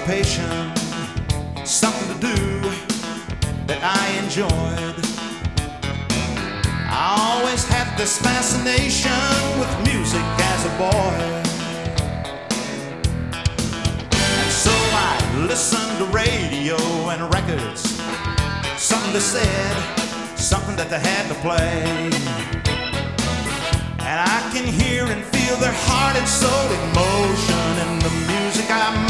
occupation, something to do that I enjoyed. I always had this fascination with music as a boy, and so I listened to radio and records, something they said, something that they had to play. And I can hear and feel their heart and soul emotion in the music I